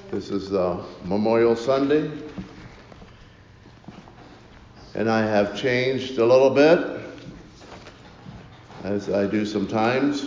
This is Memorial Sunday, and I have changed a little bit, as I do sometimes.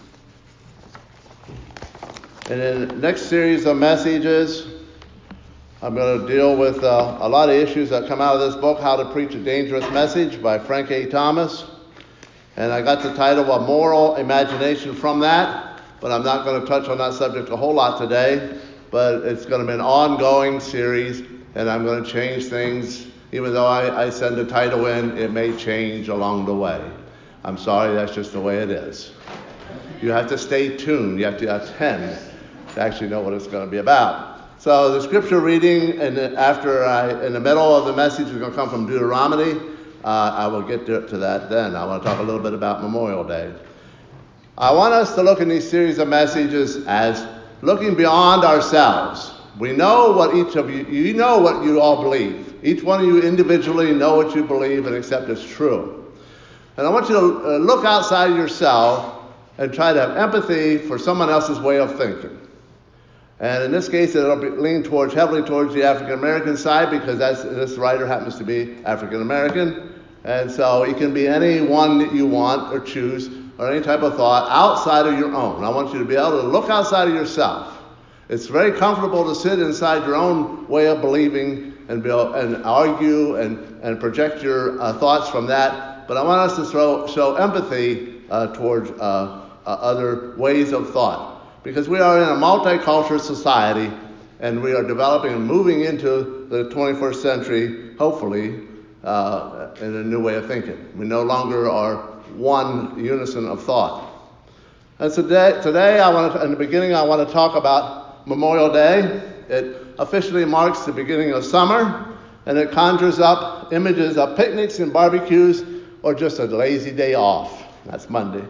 And in the next series of messages, I'm going to deal with a lot of issues that come out of this book, How to Preach a Dangerous Message by Frank A. Thomas. And I got the title of Moral Imagination from that, but I'm not going to touch on that subject a whole lot today. But it's going to be an ongoing series, and I'm going to change things. Even though I send the title in, it may change along the way. I'm sorry, that's just the way it is. You have to stay tuned. You have to attend to actually know what it's going to be about. So the scripture reading in the middle of the message is going to come from Deuteronomy. I will get to that then. I want to talk a little bit about Memorial Day. I want us to look in these series of messages as looking beyond ourselves. We know what each of you know what you all believe. Each one of you individually know what you believe and accept as true. And I want you to look outside yourself and try to have empathy for someone else's way of thinking. And in this case, it'll lean heavily towards the African American side, because this writer happens to be African American. And so it can be any one that you want or choose, or any type of thought outside of your own. I want you to be able to look outside of yourself. It's very comfortable to sit inside your own way of believing and argue and project your thoughts from that. But I want us to show empathy towards other ways of thought. Because we are in a multicultural society, and we are developing and moving into the 21st century, hopefully, in a new way of thinking. We no longer are one unison of thought. And today in the beginning, I want to talk about Memorial Day. It officially marks the beginning of summer, and it conjures up images of picnics and barbecues, or just a lazy day off. That's Monday.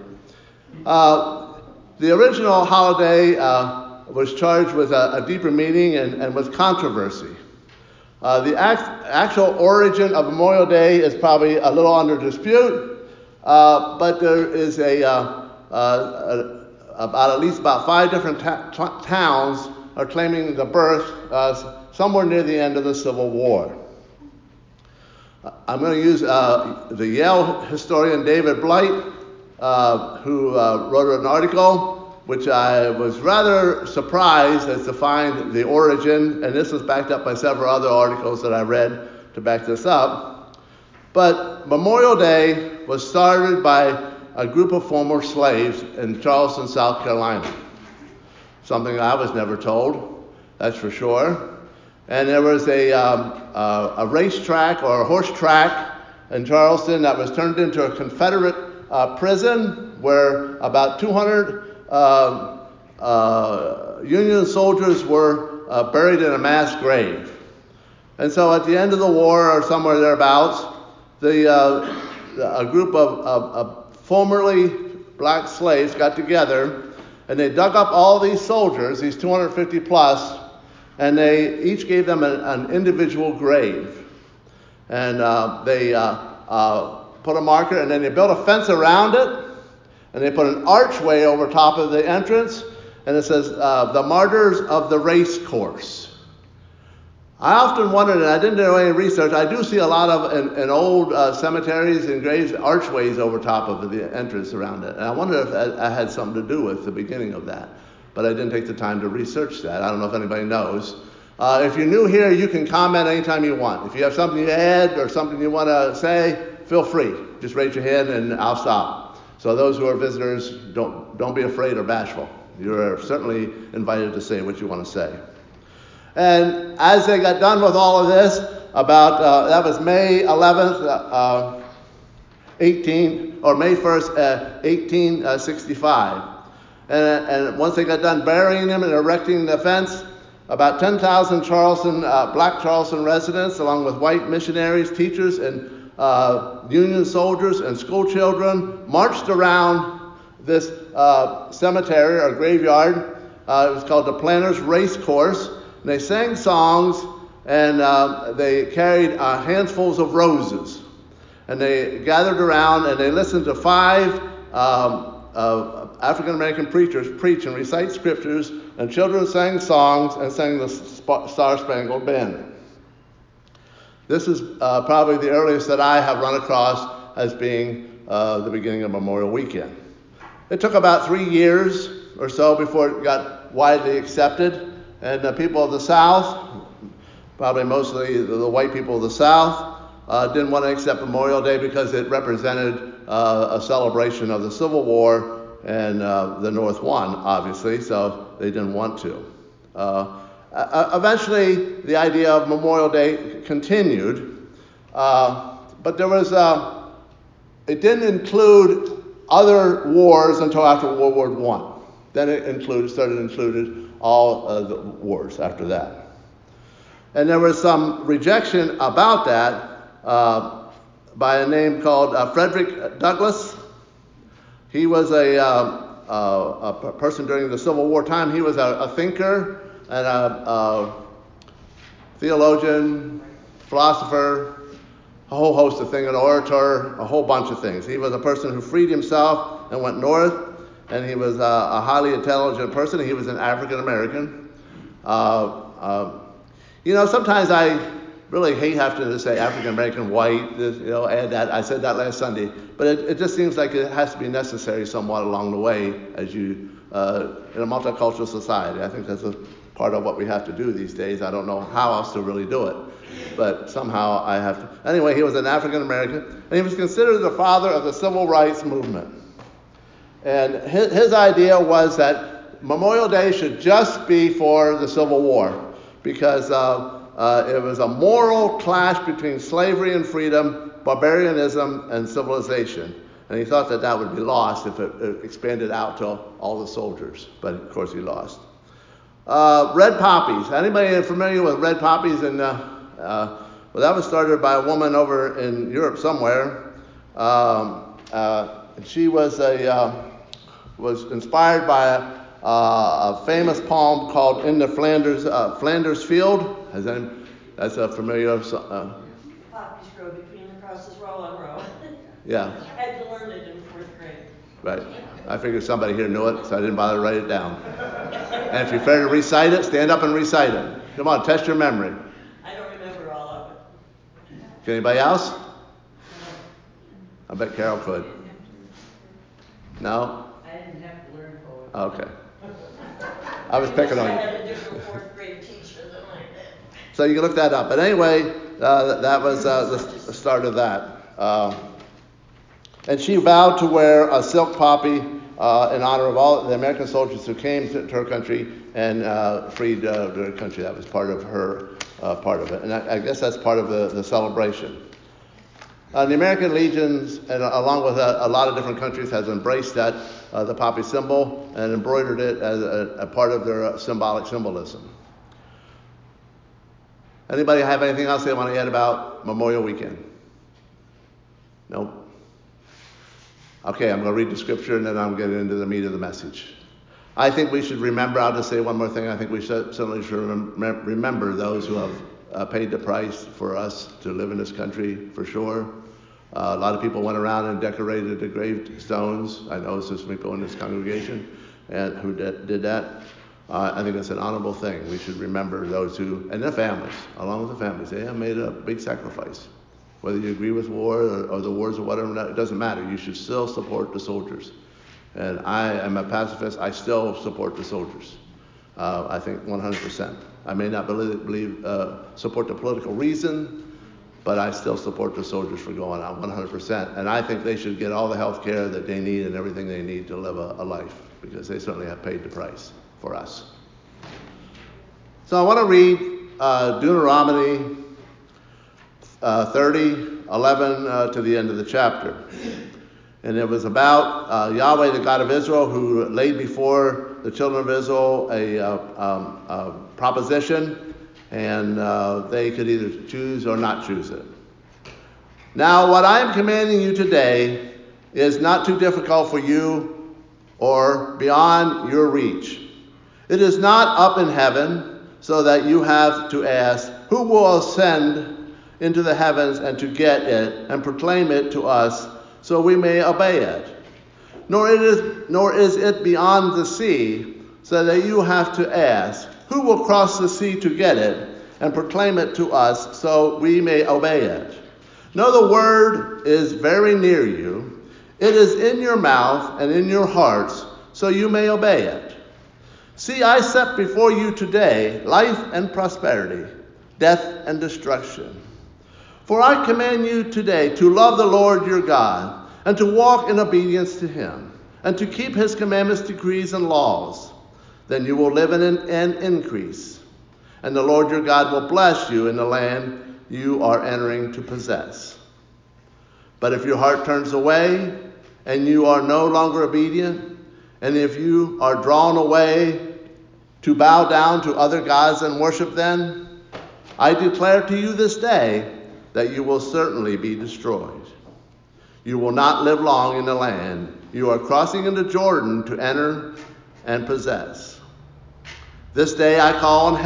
The original holiday was charged with a deeper meaning and with controversy. The actual origin of Memorial Day is probably a little under dispute. But there is at least about 5 different towns are claiming the birth somewhere near the end of the Civil War. I'm going to use the Yale historian David Blight, who wrote an article which I was rather surprised as to find the origin, and this was backed up by several other articles that I read to back this up. But Memorial Day was started by a group of former slaves in Charleston, South Carolina. Something I was never told, that's for sure. And there was a racetrack or a horse track in Charleston that was turned into a Confederate prison, where about 200 Union soldiers were buried in a mass grave. And so at the end of the war, or somewhere thereabouts, a group of formerly black slaves got together, and they dug up all these soldiers, these 250 plus, and they each gave them an individual grave. And they put a marker, and then they built a fence around it, and they put an archway over top of the entrance, and it says, the martyrs of the race course. I often wondered, and I didn't do any research, I do see a lot of in old cemeteries and graves, archways over top of the entrance around it. And I wonder if that had something to do with the beginning of that. But I didn't take the time to research that. I don't know if anybody knows. If you're new here, you can comment anytime you want. If you have something to add or something you want to say, feel free. Just raise your hand and I'll stop. So those who are visitors, don't be afraid or bashful. You're certainly invited to say what you want to say. And as they got done with all of this, that was May 11th, May 1st, 1865. And once they got done burying them and erecting the fence, about 10,000 black Charleston residents, along with white missionaries, teachers, and Union soldiers and school children, marched around this cemetery or graveyard. It was called the Planters Race Course. And they sang songs, and they carried handfuls of roses. And they gathered around, and they listened to 5 African American preachers preach and recite scriptures and children sang songs and sang the Star-Spangled Banner. This is probably the earliest that I have run across as being the beginning of Memorial Weekend. It took about 3 years or so before it got widely accepted, and the people of the South, probably mostly the white people of the South, didn't want to accept Memorial Day because it represented a celebration of the Civil War, and the North won, obviously, so they didn't want to. Eventually, the idea of Memorial Day continued, but there was it didn't include other wars until after World War I. Then it included all the wars after that. And there was some rejection about that by a name called Frederick Douglass. He was a person during the Civil War time. He was a thinker and a theologian, philosopher, a whole host of things, an orator, a whole bunch of things. He was a person who freed himself and went north, and he was a highly intelligent person. He was an African American. Sometimes I really hate having to say African American, white, add that. I said that last Sunday, but it just seems like it has to be necessary somewhat along the way as you in a multicultural society. I think that's a part of what we have to do these days. I don't know how else to really do it, but somehow I have to. Anyway, he was an African American, and he was considered the father of the civil rights movement. And his idea was that Memorial Day should just be for the Civil War, because it was a moral clash between slavery and freedom, barbarianism and civilization. And he thought that would be lost if it expanded out to all the soldiers. But of course he lost. Red poppies. Anybody familiar with red poppies? And well, that was started by a woman over in Europe somewhere. She was inspired by a famous poem called "In the Flanders Field." That's a familiar. Poppies grow between the crosses, row on row. Yeah. I had to learn it in 4th grade. Right. I figured somebody here knew it, so I didn't bother to write it down. And if you're fair to recite it, stand up and recite it. Come on, test your memory. I don't remember all of it. Anybody else? I bet Carol could. No? I didn't have to learn poetry. Okay. I was picking on you. I had a different 4th grade teacher than I did. So you can look that up. But anyway, that was the start of that. And she vowed to wear a silk poppy in honor of all the American soldiers who came to her country and freed their country. That was part of her part of it. And I guess that's part of the celebration. The American Legions, and along with a lot of different countries, has embraced that, the poppy symbol, and embroidered it as a part of their symbolism. Anybody have anything else they want to add about Memorial Weekend? No? Okay, I'm going to read the scripture and then I'm going to get into the meat of the message. I think we should remember, I'll just say one more thing, I think we certainly should remember those who have paid the price for us to live in this country, for sure. A lot of people went around and decorated the gravestones. I know there's people in this congregation and who did that. I think that's an honorable thing. We should remember those who, and their families, along with the families, they have made a big sacrifice. Whether you agree with war or the wars or whatever, it doesn't matter. You should still support the soldiers. And I am a pacifist. I still support the soldiers. I think 100%. I may not support the political reason, but I still support the soldiers for going on 100%. And I think they should get all the health care that they need and everything they need to live a life, because they certainly have paid the price for us. So I want to read Deuteronomy 30:11 to the end of the chapter. And it was about Yahweh, the God of Israel, who laid before the children of Israel a proposition, and they could either choose or not choose it. Now, what I am commanding you today is not too difficult for you or beyond your reach. It is not up in heaven, so that you have to ask, who will ascend into the heavens and to get it and proclaim it to us, so we may obey it. Nor is it beyond the sea, so that you have to ask, who will cross the sea to get it and proclaim it to us so we may obey it? No, the word is very near you. It is in your mouth and in your hearts, so you may obey it. See, I set before you today life and prosperity, death and destruction. For I command you today to love the Lord your God, and to walk in obedience to him, and to keep his commandments, decrees, and laws. Then you will live and increase, and the Lord your God will bless you in the land you are entering to possess. But if your heart turns away, and you are no longer obedient, and if you are drawn away to bow down to other gods and worship them, I declare to you this day that you will certainly be destroyed. You will not live long in the land you are crossing into Jordan to enter and possess. This day I call on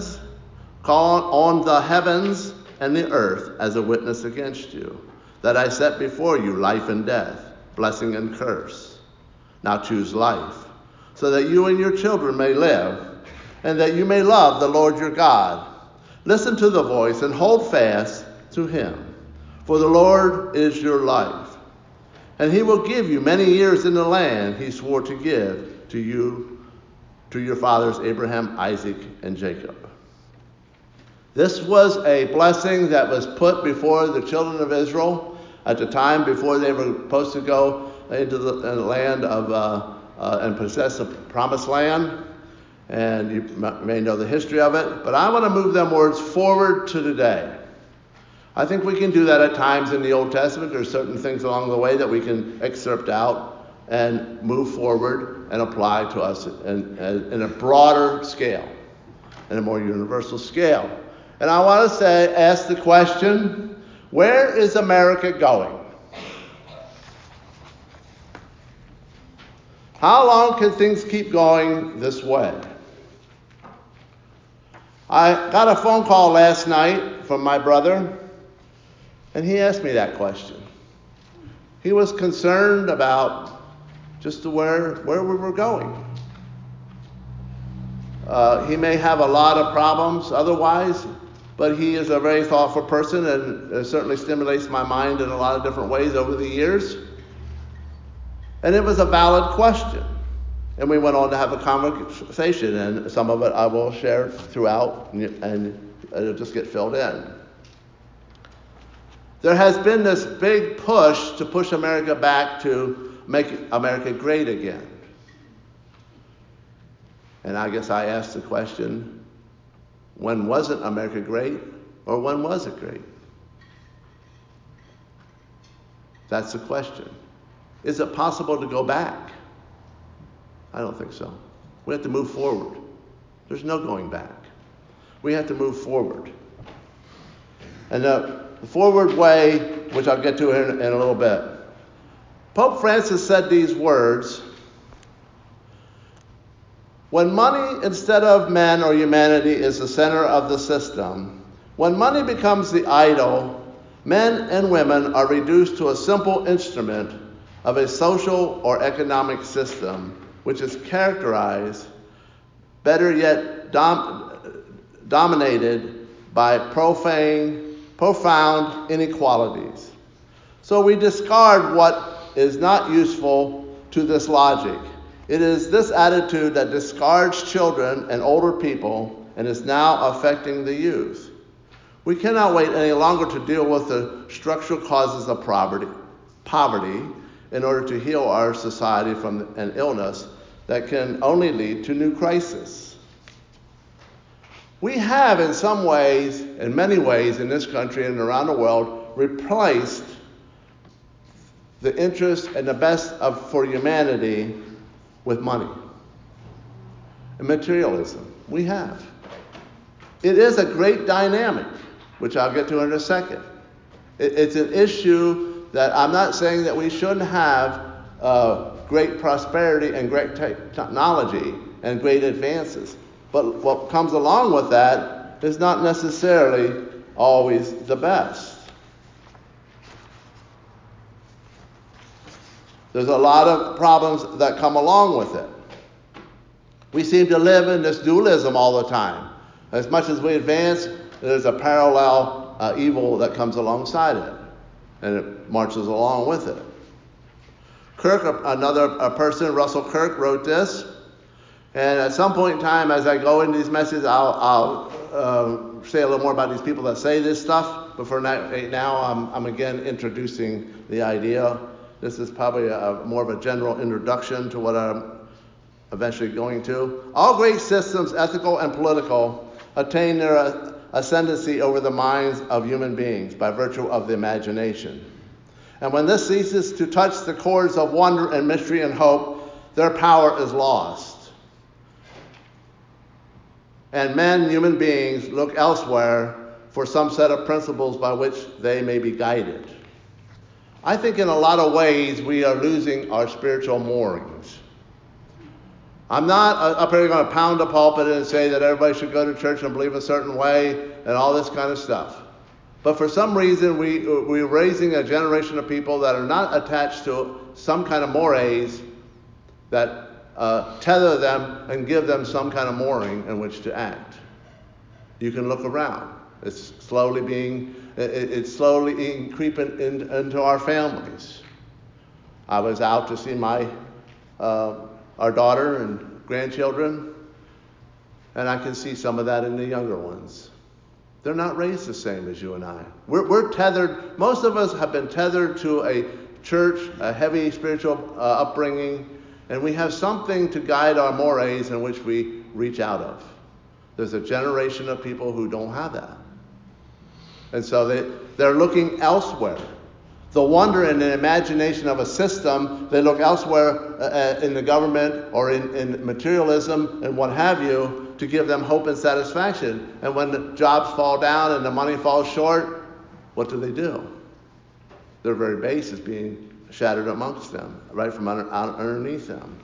the heavens and the earth as a witness against you, that I set before you life and death, blessing and curse. Now choose life, so that you and your children may live, and that you may love the Lord your God. Listen to the voice and hold fast to him, for the Lord is your life. And he will give you many years in the land he swore to give to you, to your fathers Abraham, Isaac, and Jacob. This was a blessing that was put before the children of Israel at the time before they were supposed to go into the land of and possess the promised land. And you may know the history of it, but I want to move them words forward to today. I think we can do that at times in the Old Testament. There's certain things along the way that we can excerpt out and move forward and apply to us in a broader scale, in a more universal scale. And I want to ask the question, where is America going? How long can things keep going this way? I got a phone call last night from my brother, and he asked me that question. He was concerned about just where we were going. He may have a lot of problems otherwise, but he is a very thoughtful person, and it certainly stimulates my mind in a lot of different ways over the years. And it was a valid question. And we went on to have a conversation, and some of it I will share throughout, and it'll just get filled in. There has been this big push to push America back to make America great again. And I guess I asked the question, when wasn't America great, or when was it great? That's the question. Is it possible to go back? I don't think so. We have to move forward. There's no going back. We have to move forward. And the forward way, which I'll get to in a little bit. Pope Francis said these words: when money instead of men or humanity is the center of the system, when money becomes the idol, men and women are reduced to a simple instrument of a social or economic system which is characterized, better yet dominated by profound inequalities. So we discard what is not useful to this logic. It is this attitude that discards children and older people and is now affecting the youth. We cannot wait any longer to deal with the structural causes of poverty in order to heal our society from an illness that can only lead to new crises. We have in some ways, in many ways in this country and around the world, replaced the interest and the best for humanity with money and materialism. We have. It is a great dynamic, which I'll get to in a second. It's an issue that I'm not saying that we shouldn't have great prosperity and great technology and great advances. But what comes along with that is not necessarily always the best. There's a lot of problems that come along with it. We seem to live in this dualism all the time. As much as we advance, there's a parallel evil that comes alongside it, and it marches along with it. Kirk, another person, Russell Kirk, wrote this. And at some point in time, as I go into these messages, I'll say a little more about these people that say this stuff. But for now, I'm again introducing the idea. This is probably more of a general introduction to what I'm eventually going to. All great systems, ethical and political, attain their ascendancy over the minds of human beings by virtue of the imagination. And when this ceases to touch the chords of wonder and mystery and hope, their power is lost. And men, human beings, look elsewhere for some set of principles by which they may be guided. I think in a lot of ways we are losing our spiritual moorings. I'm not up here going to pound the pulpit and say that everybody should go to church and believe a certain way and all this kind of stuff. But for some reason, we're raising a generation of people that are not attached to some kind of mores that tether them and give them some kind of mooring in which to act. You can look around. It's slowly creeping into our families. I was out to see our daughter and grandchildren, and I can see some of that in the younger ones. They're not raised the same as you and I. We're tethered. Most of us have been tethered to a church, a heavy spiritual upbringing, and we have something to guide our mores in which we reach out of. There's a generation of people who don't have that. And so they're looking elsewhere. The wonder and the imagination of a system, they look elsewhere in the government or in materialism and what have you, to give them hope and satisfaction. And when the jobs fall down and the money falls short, what do? Their very base is being shattered amongst them, right from underneath them.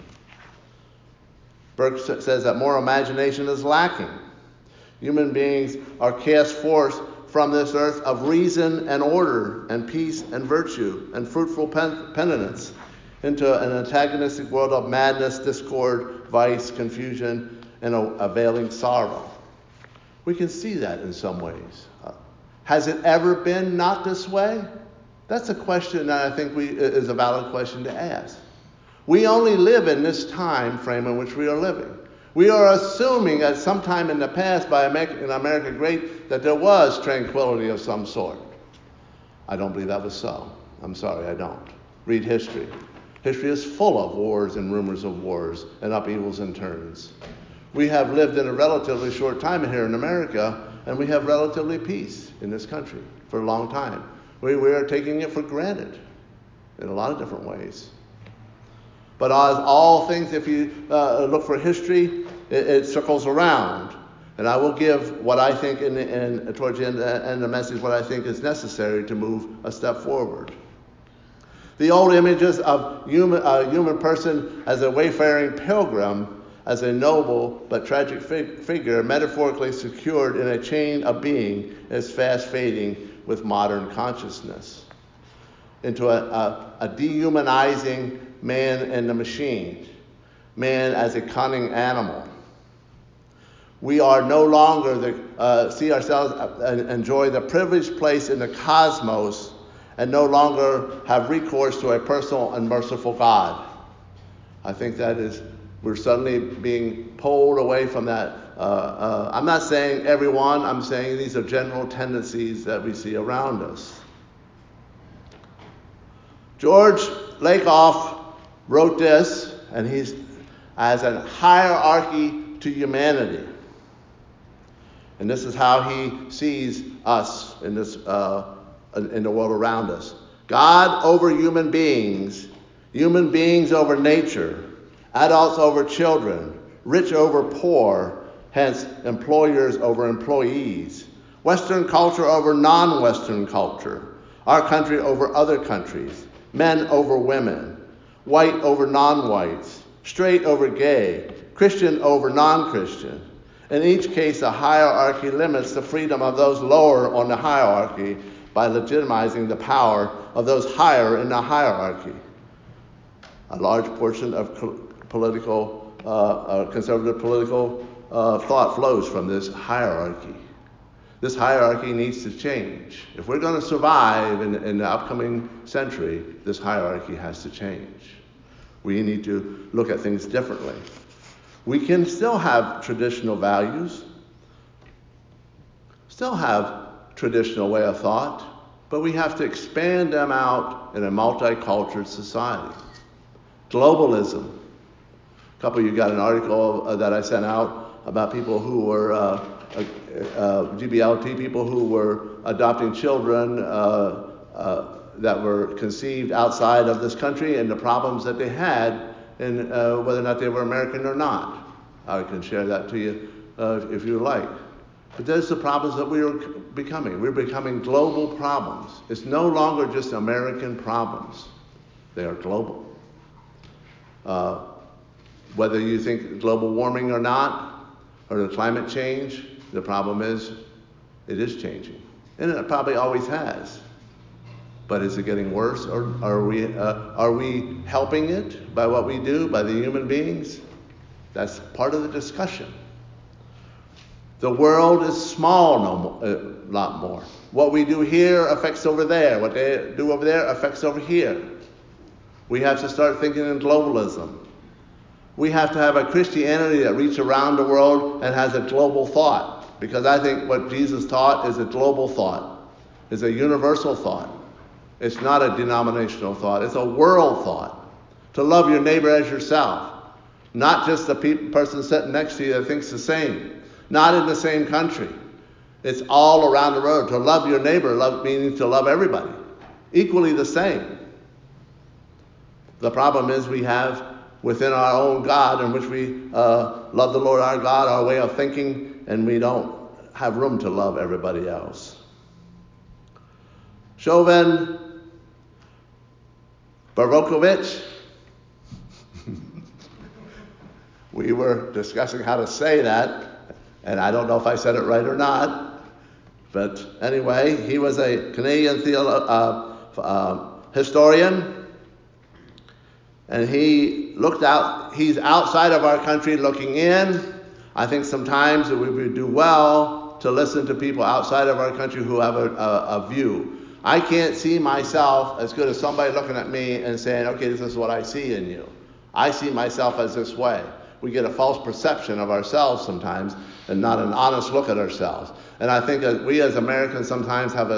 Burke says that moral imagination is lacking. Human beings are cast forth from this earth of reason and order and peace and virtue and fruitful penitence into an antagonistic world of madness, discord, vice, confusion, and availing sorrow. We can see that in some ways. Has it ever been not this way? That's a question that I think is a valid question to ask. We only live in this time frame in which we are living. We are assuming at some time in the past by in America Great that there was tranquility of some sort. I don't believe that was so. I'm sorry, I don't. Read history. History is full of wars and rumors of wars and upheavals and turns. We have lived in a relatively short time here in America, and we have relatively peace in this country for a long time. We are taking it for granted in a lot of different ways. But as all things, if you look for history, it circles around. And I will give what I think towards the end of the message, what I think is necessary to move a step forward. The old images of a human person as a wayfaring pilgrim, as a noble but tragic figure, metaphorically secured in a chain of being, is fast fading with modern consciousness into a dehumanizing man and the machine, man as a cunning animal. We are no longer see ourselves enjoy the privileged place in the cosmos and no longer have recourse to a personal and merciful God. I think we're suddenly being pulled away from that. I'm not saying everyone, I'm saying these are general tendencies that we see around us. George Lakoff wrote this, and he's as a hierarchy to humanity. And this is how he sees us in the world around us. God over human beings over nature, adults over children, rich over poor, hence employers over employees, Western culture over non-Western culture, our country over other countries, men over women, white over non-whites, straight over gay, Christian over non-Christian. In each case, a hierarchy limits the freedom of those lower on the hierarchy by legitimizing the power of those higher in the hierarchy. A large portion of political conservative political thought flows from this hierarchy. This hierarchy needs to change. If we're going to survive in the upcoming century, this hierarchy has to change. We need to look at things differently. We can still have traditional values, still have traditional way of thought, but we have to expand them out in a multicultural society. Globalism. A couple of you got an article that I sent out about people who were GBLT, people who were adopting children that were conceived outside of this country and the problems that they had and whether or not they were American or not. I can share that to you if you like. But there's the problems that we are becoming. We're becoming global problems. It's no longer just American problems. They are global. Whether you think global warming or not, or the climate change, the problem is it is changing. And it probably always has. But is it getting worse, or are we helping it by what we do, by the human beings? That's part of the discussion. The world is small a lot more. What we do here affects over there. What they do over there affects over here. We have to start thinking in globalism. We have to have a Christianity that reaches around the world and has a global thought. Because I think what Jesus taught is a global thought. It's a universal thought. It's not a denominational thought. It's a world thought. To love your neighbor as yourself. Not just the person sitting next to you that thinks the same. Not in the same country. It's all around the world. To love your neighbor meaning to love everybody. Equally the same. The problem is we have within our own God, in which we love the Lord our God, our way of thinking, and we don't have room to love everybody else. Chauvin Barokovich. We were discussing how to say that, and I don't know if I said it right or not. But anyway, he was a Canadian historian. And he looked out, he's outside of our country looking in. I think sometimes we would do well to listen to people outside of our country who have a view. I can't see myself as good as somebody looking at me and saying, okay, this is what I see in you. I see myself as this way. We get a false perception of ourselves sometimes and not an honest look at ourselves. And I think that we as Americans sometimes have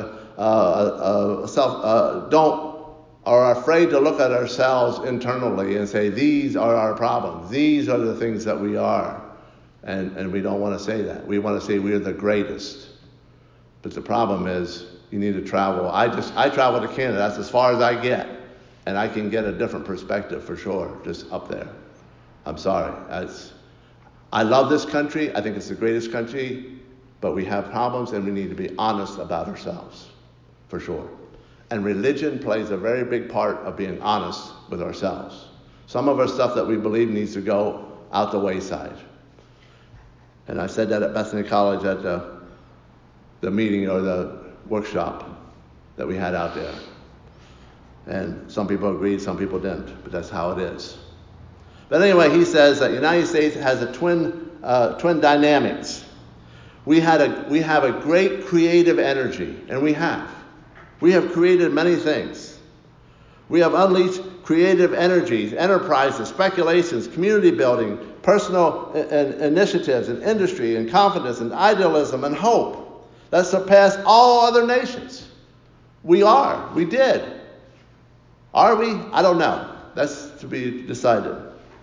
are afraid to look at ourselves internally and say, these are our problems. These are the things that we are. And we don't want to say that. We want to say we are the greatest. But the problem is you need to travel. I travel to Canada. That's as far as I get. And I can get a different perspective for sure, just up there. I'm sorry. I love this country. I think it's the greatest country. But we have problems and we need to be honest about ourselves, for sure. And religion plays a very big part of being honest with ourselves. Some of our stuff that we believe needs to go out the wayside. And I said that at Bethany College at the meeting or the workshop that we had out there. And some people agreed, some people didn't, but that's how it is. But anyway, he says that the United States has a twin dynamics. We have a great creative energy, and we have. We have created many things. We have unleashed creative energies, enterprises, speculations, community building, personal initiatives, and industry, and confidence, and idealism, and hope that surpass all other nations. We did. Are we? I don't know. That's to be decided.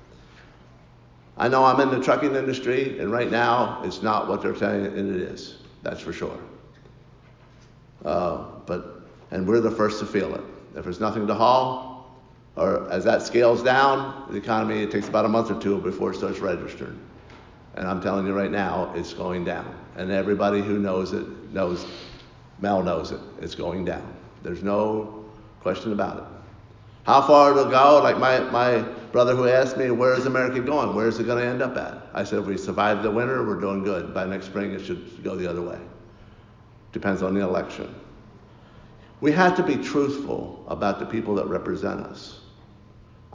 I know I'm in the trucking industry, and right now it's not what they're saying it is. That's for sure. And we're the first to feel it. If there's nothing to haul, or as that scales down, the economy, it takes about a month or two before it starts registering. And I'm telling you right now, it's going down. And everybody who knows it knows, Mel knows it, it's going down. There's no question about it. How far it'll go, like my brother who asked me, where is America going? Where is it going to end up at? I said, if we survive the winter, we're doing good. By next spring, it should go the other way. Depends on the election. We have to be truthful about the people that represent us.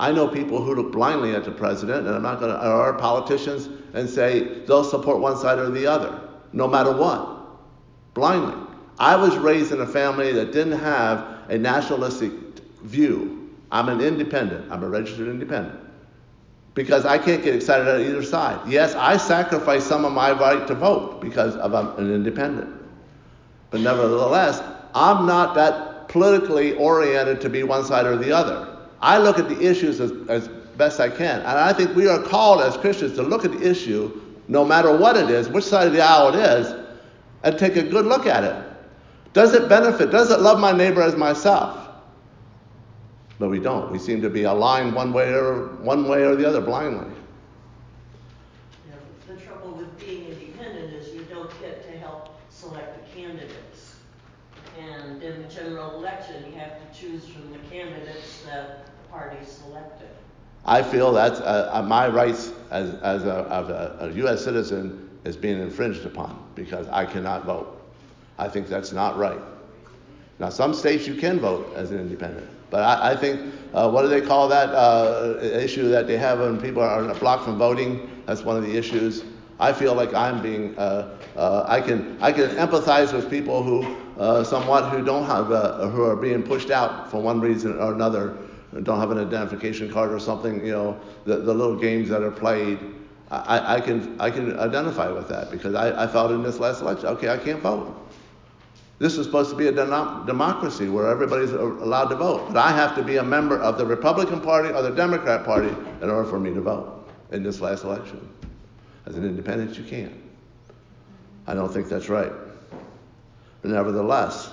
I know people who look blindly at the president, and I'm not going to, or politicians, and say they'll support one side or the other, no matter what, blindly. I was raised in a family that didn't have a nationalistic view. I'm an independent. I'm a registered independent. Because I can't get excited at either side. Yes, I sacrifice some of my right to vote because I'm an independent. But nevertheless, I'm not that politically oriented to be one side or the other. I look at the issues as best I can. And I think we are called as Christians to look at the issue, no matter what it is, which side of the aisle it is, and take a good look at it. Does it benefit? Does it love my neighbor as myself? But we don't. We seem to be aligned one way or the other blindly. Yeah, the trouble with being independent is you don't get to help select the candidates. And in the general election, you have to choose from the candidates that the party selected. I feel that's my rights as a U.S. citizen is being infringed upon because I cannot vote. I think that's not right. Now, some states you can vote as an independent, but I think, what do they call that issue that they have when people are blocked from voting? That's one of the issues. I feel like I'm being, I can empathize with people who who don't have, who are being pushed out for one reason or another, don't have an identification card or something. You know, the little games that are played. I can identify with that because I felt in this last election, okay, I can't vote. This is supposed to be a democracy where everybody's allowed to vote. But I have to be a member of the Republican Party or the Democrat Party in order for me to vote in this last election. As an independent, you can't. I don't think that's right. But nevertheless,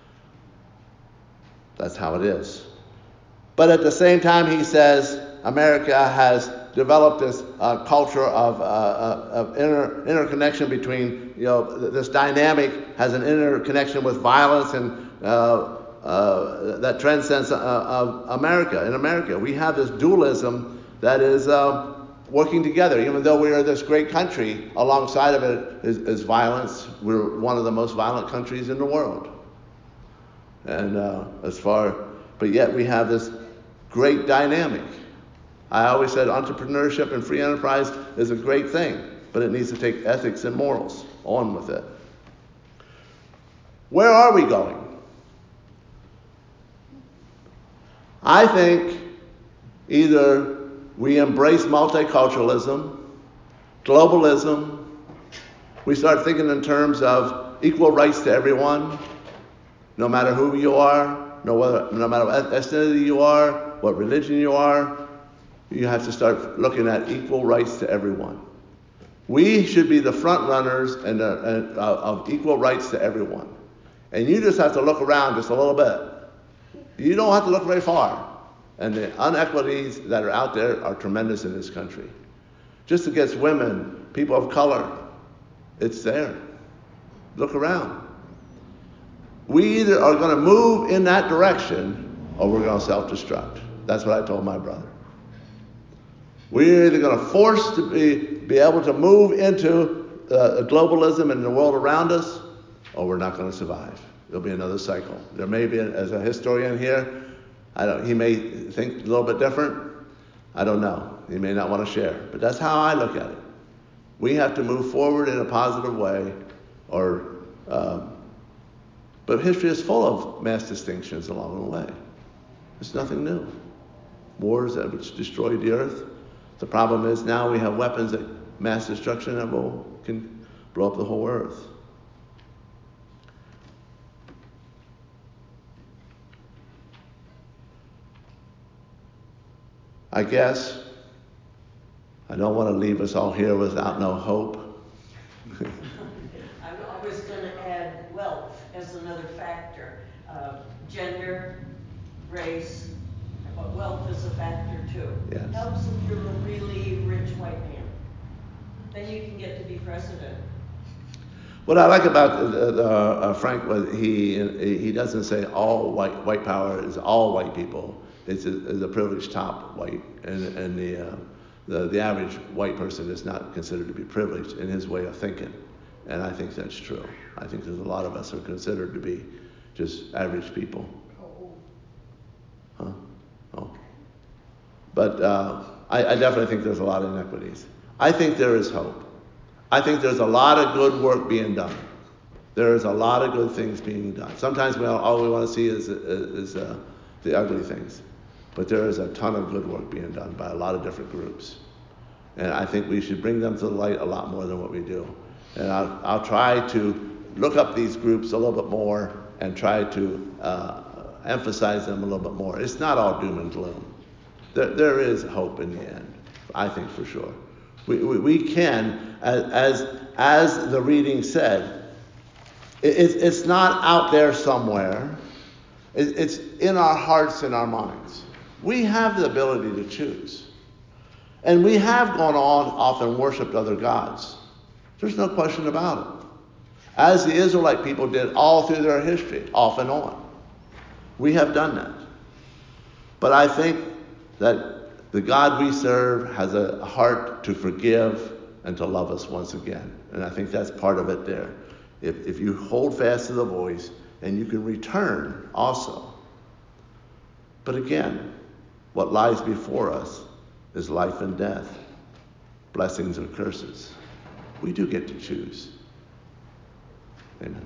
that's how it is. But at the same time, he says America has developed this culture of interconnection between, this dynamic has an interconnection with violence and that transcends America. In America, we have this dualism that is working together. Even though we are this great country, alongside of it is violence. We're one of the most violent countries in the world. And but yet we have this great dynamic. I always said entrepreneurship and free enterprise is a great thing, but it needs to take ethics and morals on with it. Where are we going? I think either we embrace multiculturalism, globalism, we start thinking in terms of equal rights to everyone, no matter who you are, no matter what ethnicity you are, what religion you are. You have to start looking at equal rights to everyone. We should be the front runners of equal rights to everyone. And you just have to look around just a little bit. You don't have to look very far. And the inequities that are out there are tremendous in this country. Just against women, people of color, it's there. Look around. We either are going to move in that direction or we're going to self-destruct. That's what I told my brother. We're either going to force to be able to move into globalism and the world around us, or we're not going to survive. There'll be another cycle. There may be, as a historian here, he may think a little bit different. I don't know. He may not want to share. But that's how I look at it. We have to move forward in a positive way, but history is full of mass distinctions along the way. It's nothing new. Wars which destroyed the earth. The problem is now we have weapons of mass destruction that can blow up the whole earth. I guess I don't want to leave us all here without no hope. I was going to add wealth as another factor. Gender, race, but wealth is a factor too. Yes. It helps if you're a really rich white man. Then you can get to be president. What I like about Frank was he doesn't say all white power is all white people. It's a privileged top white, and the average white person is not considered to be privileged in his way of thinking, and I think that's true. I think there's a lot of us who are considered to be just average people. Huh? Oh. But I definitely think there's a lot of inequities. I think there is hope. I think there's a lot of good work being done. There is a lot of good things being done. Sometimes all we want to see is the ugly things. But there is a ton of good work being done by a lot of different groups. And I think we should bring them to the light a lot more than what we do. And I'll try to look up these groups a little bit more and try to emphasize them a little bit more. It's not all doom and gloom. There is hope in the end, I think for sure. We can, as the reading said, it's not out there somewhere. It's in our hearts and our minds. We have the ability to choose. And we have gone on often worshipped other gods. There's no question about it. As the Israelite people did all through their history, off and on. We have done that. But I think that the God we serve has a heart to forgive and to love us once again. And I think that's part of it there. If you hold fast to the voice, and you can return also. But again, what lies before us is life and death, blessings or curses. We do get to choose. Amen.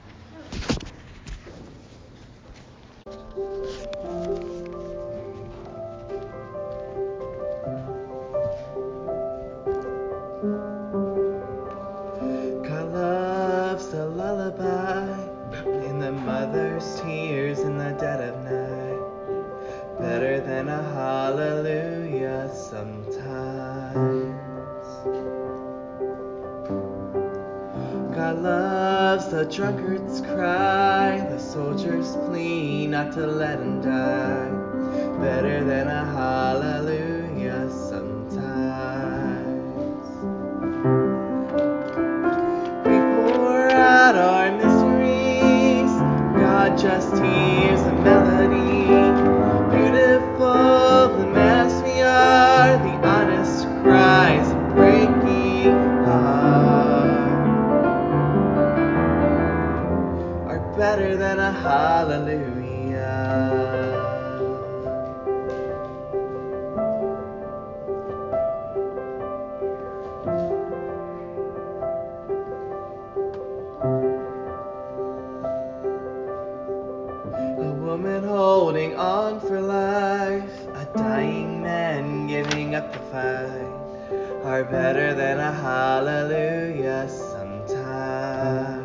God loves a lullaby in the mother's tears in the dead of night, better than a hallelujah sometimes. God loves the drunkard's cry, the soldier's plea not to let him die, better than a hallelujah sometimes. We pour out our miseries, God just hears a melody, beautiful the mess we are, the honest cries of breaking heart are better than a hallelujah. A woman holding on for life, a dying man giving up the fight, are better than a hallelujah sometimes.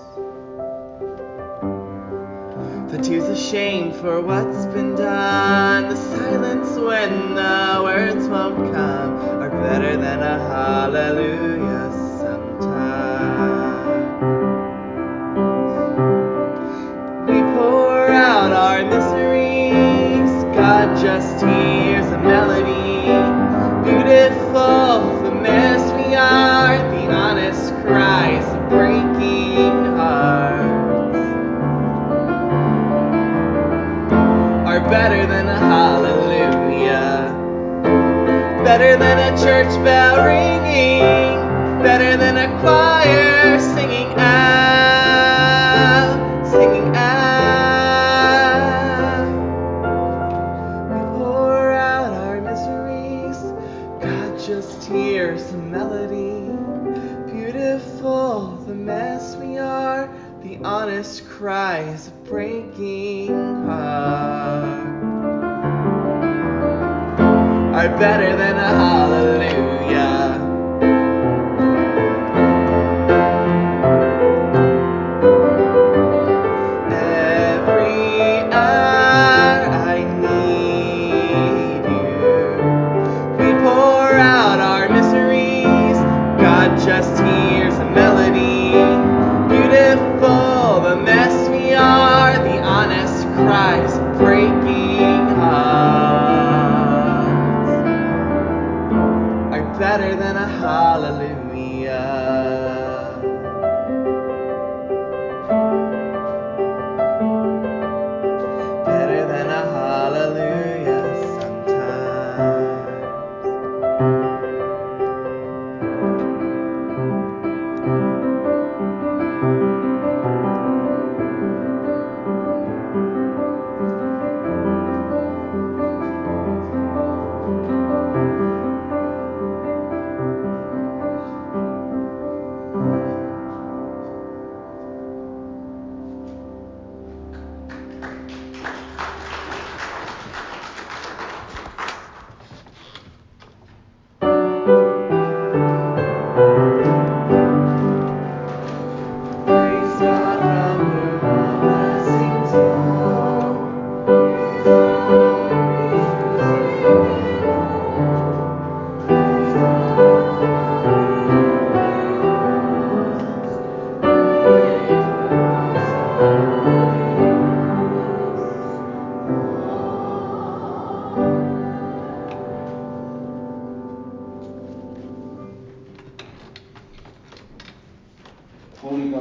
The tears of shame for what's been done, the silence when the words won't come, are better than a hallelujah sometimes. We pour out our miseries, God just hears a melody, beautiful the mess we are, the honest cries of breaking hearts are better than a hallelujah, better than a church bell ringing, better than a choir singing out, singing out. We pour out our miseries, God just hears the melody, beautiful the mess we are, the honest cries of breaking heart are better than a hallelujah. Every hour I need you. We pour out our miseries, God just hears a melody, beautiful the mess we are, the honest cries of breaking hearts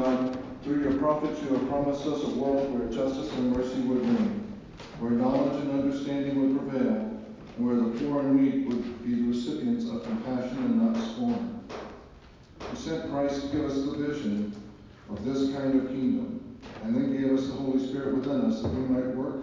God, through your prophets you have promised us a world where justice and mercy would reign, where knowledge and understanding would prevail, and where the poor and weak would be the recipients of compassion and not scorn. You sent Christ to give us the vision of this kind of kingdom, and then gave us the Holy Spirit within us that we might work